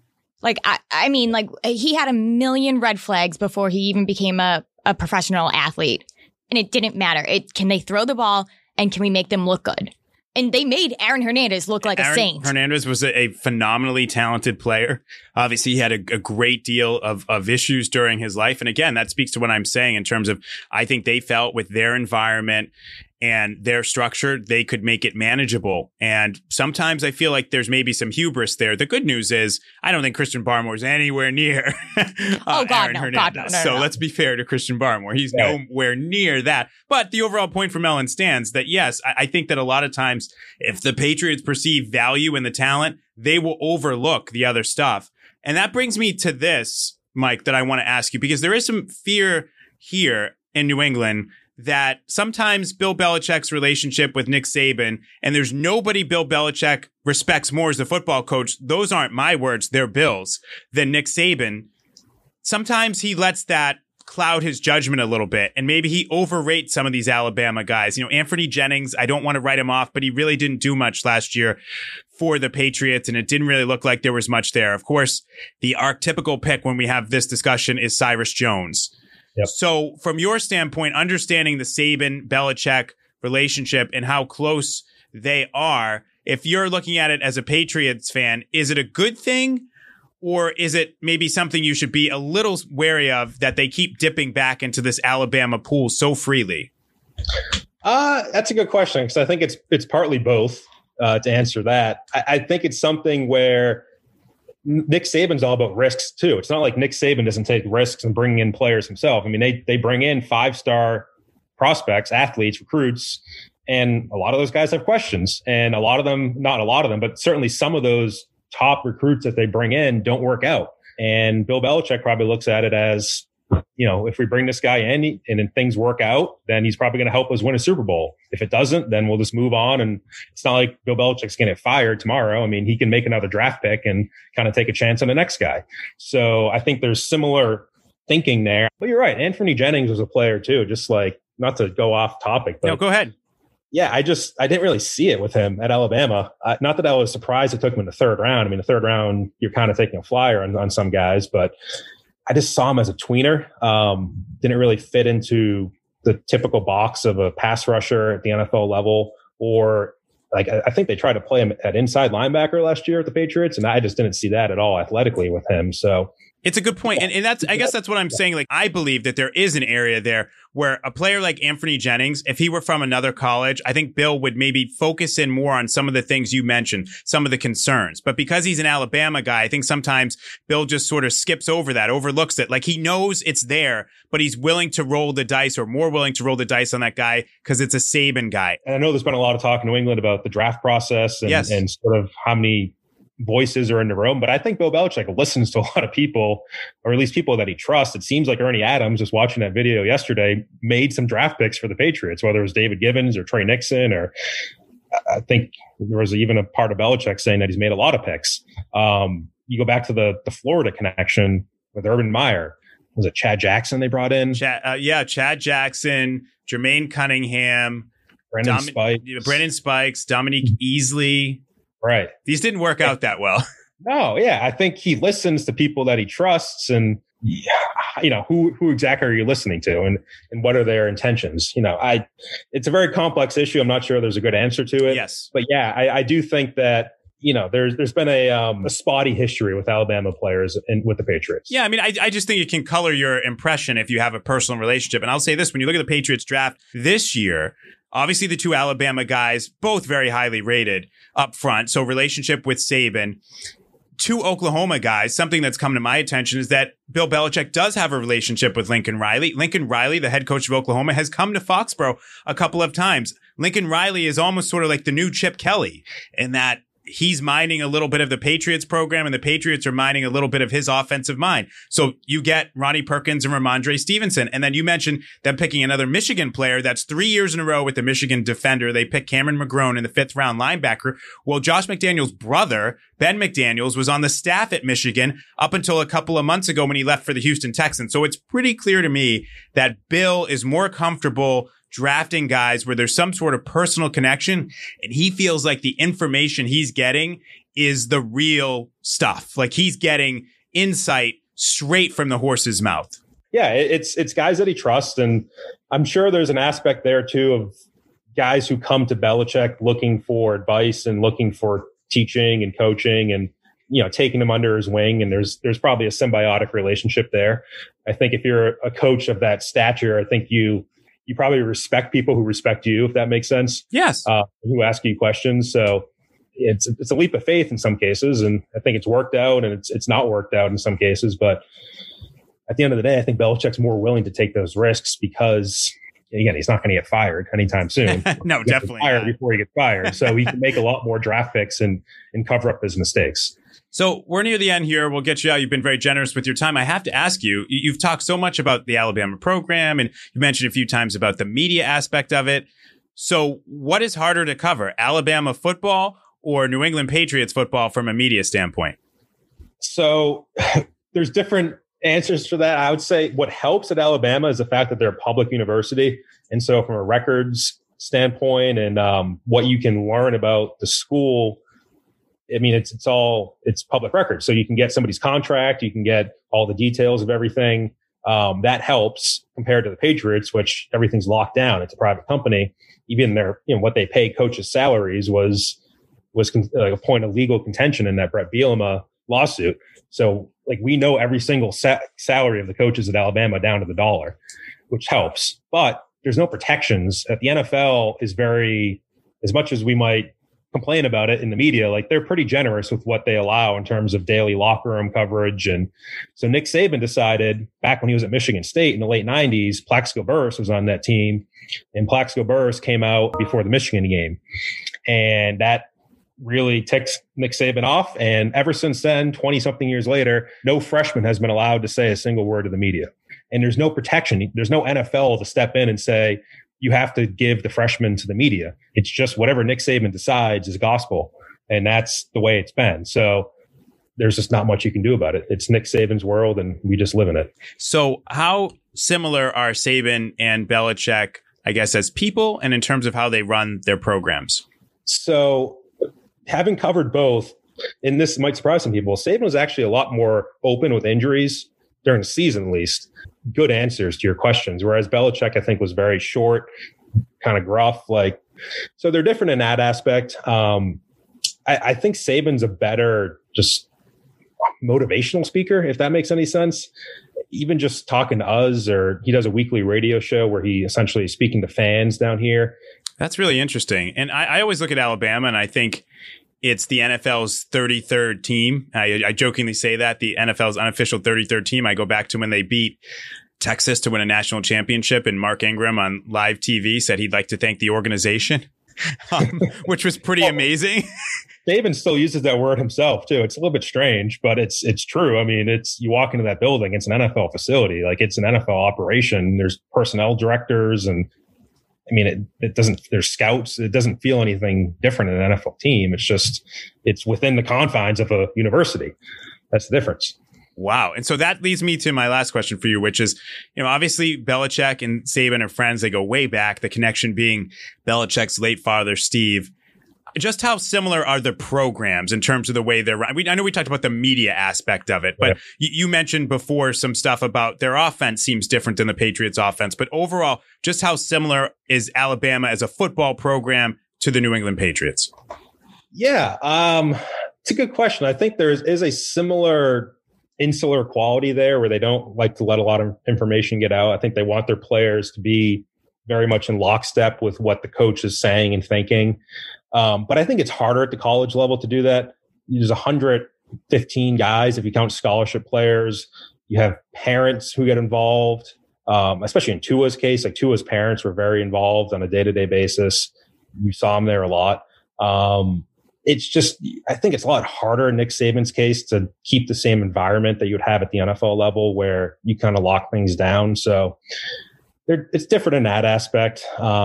S3: I mean, he had a million red flags before he even became a professional athlete. And it didn't matter. Can they throw the ball, and can we make them look good? And they made Aaron Hernandez look like a saint.
S2: Hernandez was a phenomenally talented player. Obviously, he had a great deal of issues during his life. And again, that speaks to what I'm saying in terms of, I think they felt with their environment and their structure, they could make it manageable. And sometimes I feel like there's maybe some hubris there. The good news is I don't think Christian Barmore is anywhere near Aaron Hernandez. So let's be fair to Christian Barmore. He's nowhere near that. But the overall point from Ellen stands that, yes, I think that a lot of times if the Patriots perceive value in the talent, they will overlook the other stuff. And that brings me to this, Mike, that I want to ask you, because there is some fear here in New England that sometimes Bill Belichick's relationship with Nick Saban, and there's nobody Bill Belichick respects more as a football coach, those aren't my words, they're Bill's, than Nick Saban. Sometimes he lets that cloud his judgment a little bit, and maybe he overrates some of these Alabama guys. You know, Anthony Jennings, I don't want to write him off, but he really didn't do much last year for the Patriots, and it didn't really look like there was much there. Of course, the archetypical pick when we have this discussion is Cyrus Jones.
S5: Yep.
S2: So from your standpoint, understanding the Saban-Belichick relationship and how close they are, if you're looking at it as a Patriots fan, is it a good thing? Or is it maybe something you should be a little wary of, that they keep dipping back into this Alabama pool so freely?
S5: That's a good question, because I think it's partly both. To answer that, I think it's something where Nick Saban's all about risks too. It's not like Nick Saban doesn't take risks and bring in players himself. I mean, they bring in 5-star prospects, athletes, recruits, and a lot of those guys have questions. And a lot of them, not a lot of them, but certainly some of those top recruits that they bring in don't work out. And Bill Belichick probably looks at it as, you know, if we bring this guy in and things work out, then he's probably going to help us win a Super Bowl. If it doesn't, then we'll just move on. And it's not like Bill Belichick's going to get fired tomorrow. I mean, he can make another draft pick and kind of take a chance on the next guy. So I think there's similar thinking there. But you're right. Anthony Jennings was a player too, just like, not to go off topic, but
S2: no, go ahead.
S5: Yeah, I didn't really see it with him at Alabama. Not that I was surprised it took him in the third round. I mean, the third round, you're kind of taking a flyer on some guys, but I just saw him as a tweener. Didn't really fit into the typical box of a pass rusher at the NFL level, or like, I think they tried to play him at inside linebacker last year at the Patriots, and I just didn't see that at all athletically with him. So
S2: it's a good point. And that's, I guess that's what I'm saying. Like, I believe that there is an area there where a player like Anthony Jennings, if he were from another college, I think Bill would maybe focus in more on some of the things you mentioned, some of the concerns. But because he's an Alabama guy, I think sometimes Bill just sort of skips over that, overlooks it. Like, he knows it's there, but he's willing to roll the dice, or more willing to roll the dice on that guy because it's a Saban guy.
S5: And I know there's been a lot of talk in New England about the draft process and, and sort of how many voices are in the room, but I think Bill Belichick listens to a lot of people, or at least people that he trusts. It seems like Ernie Adams, just watching that video yesterday, made some draft picks for the Patriots, whether it was David Gibbons or Trey Nixon, or I think there was even a part of Belichick saying that he's made a lot of picks. You go back to the Florida connection with Urban Meyer. Was it Chad Jackson they brought in?
S2: Chad Jackson, Jermaine Cunningham,
S5: Brendan
S2: Spikes, Dominique Easley.
S5: Right.
S2: These didn't work out that well.
S5: No, yeah. I think he listens to people that he trusts, and, you know, who exactly are you listening to, and what are their intentions? You know, it's a very complex issue. I'm not sure there's a good answer to it.
S2: Yes.
S5: But yeah, I do think that, you know, there's been a spotty history with Alabama players and with the Patriots.
S2: Yeah, I mean, I just think it can color your impression if you have a personal relationship. And I'll say this, when you look at the Patriots draft this year, obviously the two Alabama guys, both very highly rated up front. So relationship with Saban. Two Oklahoma guys, something that's come to my attention is that Bill Belichick does have a relationship with Lincoln Riley. Lincoln Riley, the head coach of Oklahoma, has come to Foxborough a couple of times. Lincoln Riley is almost sort of like the new Chip Kelly in that he's minding a little bit of the Patriots program, and the Patriots are minding a little bit of his offensive mind. So you get Ronnie Perkins and Ramondre Stevenson. And then you mentioned them picking another Michigan player. That's 3 years in a row with the Michigan defender. They picked Cameron McGrone in the 5th round linebacker. Well, Josh McDaniels' brother, Ben McDaniels, was on the staff at Michigan up until a couple of months ago when he left for the Houston Texans. So it's pretty clear to me that Bill is more comfortable drafting guys where there's some sort of personal connection, and he feels like the information he's getting is the real stuff. Like, he's getting insight straight from the horse's mouth.
S5: Yeah, it's guys that he trusts, and I'm sure there's an aspect there too of guys who come to Belichick looking for advice and looking for teaching and coaching, and, you know, taking him under his wing. And there's probably a symbiotic relationship there. I think if you're a coach of that stature, I think you probably respect people who respect you, if that makes sense.
S2: Yes.
S5: Who ask you questions. So it's a leap of faith in some cases. And I think it's worked out, and it's not worked out in some cases. But at the end of the day, I think Belichick's more willing to take those risks because, again, he's not going to get fired anytime soon.
S2: No, definitely
S5: fired before he gets fired. So he can make a lot more draft picks and cover up his mistakes.
S2: So we're near the end here. We'll get you out. You've been very generous with your time. I have to ask you, you've talked so much about the Alabama program, and you mentioned a few times about the media aspect of it. So what is harder to cover, Alabama football or New England Patriots football from a media standpoint?
S5: So there's different answers for that. I would say what helps at Alabama is the fact that they're a public university. And so from a records standpoint and what you can learn about the school, I mean, it's public record. So you can get somebody's contract, you can get all the details of everything. That helps compared to the Patriots, which everything's locked down. It's a private company. Even what they pay coaches' salaries was like a point of legal contention in that Brett Bielema lawsuit. So like we know every single salary of the coaches at Alabama down to the dollar, which helps. But there's no protections. At the NFL is very, as much as we might complain about it in the media, like they're pretty generous with what they allow in terms of daily locker room coverage. And so Nick Saban decided back when he was at Michigan State in the late 90s, Plaxico Burress was on that team, and Plaxico Burress came out before the Michigan game. And that really ticked Nick Saban off. And ever since then, 20 something years later, no freshman has been allowed to say a single word to the media. And there's no protection. There's no NFL to step in and say, you have to give the freshmen to the media. It's just whatever Nick Saban decides is gospel. And that's the way it's been. So there's just not much you can do about it. It's Nick Saban's world and we just live in it.
S2: So how similar are Saban and Belichick, I guess, as people and in terms of how they run their programs?
S5: So having covered both, and this might surprise some people, Saban was actually a lot more open with injuries during the season, at least. Good answers to your questions. Whereas Belichick, I think, was very short, kind of gruff. So they're different in that aspect. I think Saban's a better just motivational speaker, if that makes any sense. Even just talking to us, or he does a weekly radio show where he essentially is speaking to fans down here.
S2: That's really interesting. And I always look at Alabama and I think it's the NFL's 33rd team. I jokingly say that, the NFL's unofficial 33rd team. I go back to when they beat Texas to win a national championship, and Mark Ingram on live TV said he'd like to thank the organization, which was pretty amazing.
S5: Saban still uses that word himself too. It's a little bit strange, but it's true. I mean, you walk into that building, it's an NFL facility. Like, it's an NFL operation. There's personnel directors, and I mean, it doesn't, there's scouts. It doesn't feel anything different in an NFL team. It's within the confines of a university. That's the difference.
S2: Wow. And so that leads me to my last question for you, which is, obviously Belichick and Saban are friends. They go way back, the connection being Belichick's late father, Steve. Just how similar are the programs in terms of the way they're run? I know we talked about the media aspect of it, but you mentioned before some stuff about their offense seems different than the Patriots offense. But overall, just how similar is Alabama as a football program to the New England Patriots?
S5: Yeah, it's a good question. I think there is a similar insular quality there where they don't like to let a lot of information get out. I think they want their players to be very much in lockstep with what the coach is saying and thinking. But I think it's harder at the college level to do that. There's 115 guys, if you count scholarship players. You have parents who get involved, especially in Tua's case. Like, Tua's parents were very involved on a day-to-day basis. You saw them there a lot. It's just, I think it's a lot harder in Nick Saban's case to keep the same environment that you would have at the NFL level, where you kind of lock things down. So it's different in that aspect.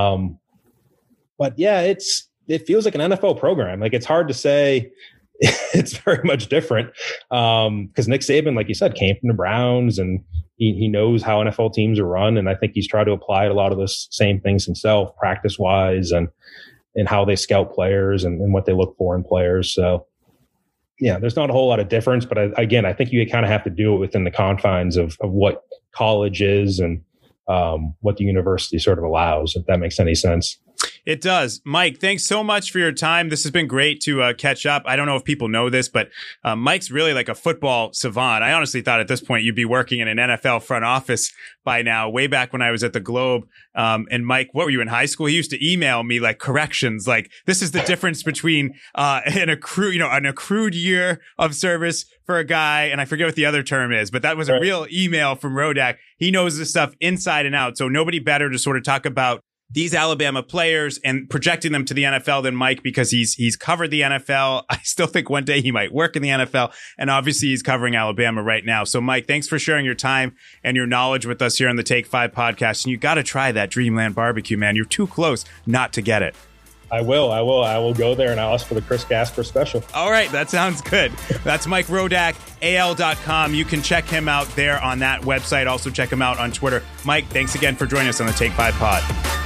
S5: But yeah, it feels like an NFL program. Like, it's hard to say it's very much different. Because Nick Saban, like you said, came from the Browns, and he knows how NFL teams are run. And I think he's tried to apply a lot of the same things himself, practice wise, and how they scout players and what they look for in players. So yeah, there's not a whole lot of difference, but I think you kind of have to do it within the confines of what college is and what the university sort of allows, if that makes any sense.
S2: It does. Mike, thanks so much for your time. This has been great to catch up. I don't know if people know this, but Mike's really like a football savant. I honestly thought at this point you'd be working in an NFL front office by now, way back when I was at the Globe. And Mike, what were you in high school? He used to email me like corrections, like, this is the difference between an accrued year of service for a guy, and I forget what the other term is, but that was a real email from Rodak. He knows this stuff inside and out. So nobody better to sort of talk about these Alabama players and projecting them to the NFL than Mike because he's covered the NFL. I still think one day he might work in the NFL, and obviously he's covering Alabama right now. So Mike, thanks for sharing your time and your knowledge with us here on the Take 5 podcast. And you got to try that Dreamland barbecue, man. You're too close not to get it.
S5: I will go there and I'll ask for the Chris Gasper special. All
S2: right, that sounds good. That's Mike Rodak, AL.com. You can check him out there on that website. Also check him out on Twitter. Mike, thanks again for joining us on the Take 5 pod.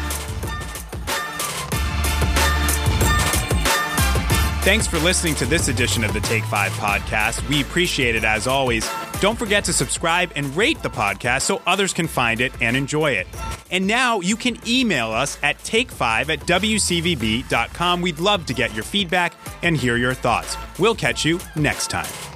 S2: Thanks for listening to this edition of the Take 5 podcast. We appreciate it as always. Don't forget to subscribe and rate the podcast so others can find it and enjoy it. And now you can email us at take5@wcvb.com. We'd love to get your feedback and hear your thoughts. We'll catch you next time.